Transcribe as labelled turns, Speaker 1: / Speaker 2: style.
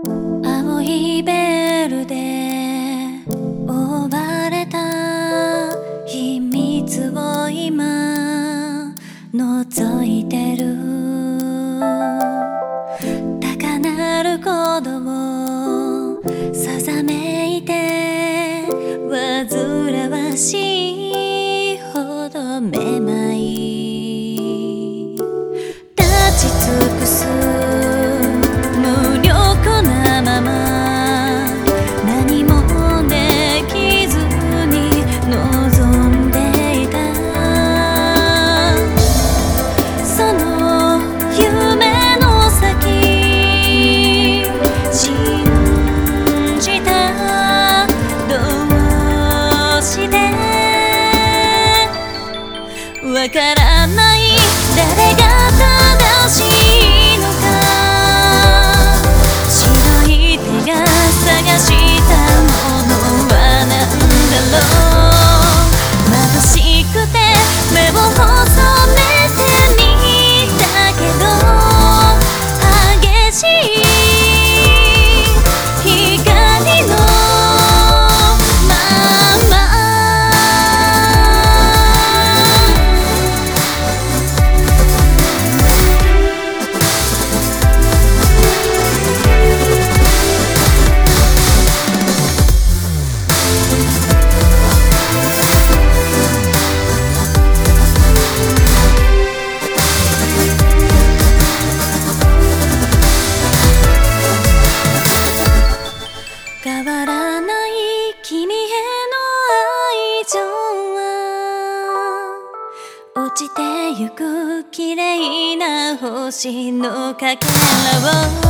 Speaker 1: 青いベールで覆われた秘密を今覗いてる。高鳴る鼓動さざめいて煩わしいほどめまい立ち尽くす無力なまま何もできずに望んでいたその夢の先信じたどうしてわからない誰が正しいのか白い手が探したものは何だろう眩しくて目を細めてみたけど激しい光のまま変わらない君への愛情は落ちてゆく綺麗な星のかけらを